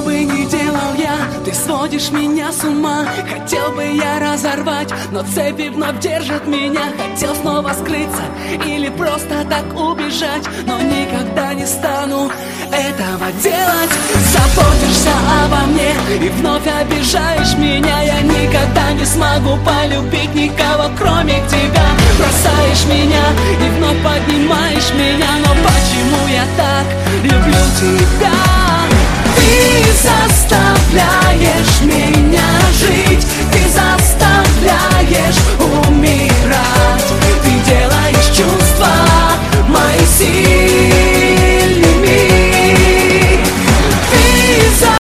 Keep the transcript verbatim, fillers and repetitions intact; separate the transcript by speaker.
Speaker 1: бы ни делал я, ты сводишь меня с ума. Хотел бы я разорвать, но цепи вновь держат меня. Хотел снова скрыться или просто так убежать, но никогда не стану этого делать. Заботишься обо мне и вновь обижаешь меня. Я никогда не смогу полюбить никого, кроме тебя. Бросаешь меня и вновь поднимаешь меня. Но почему я так люблю тебя? Ты заставляешь меня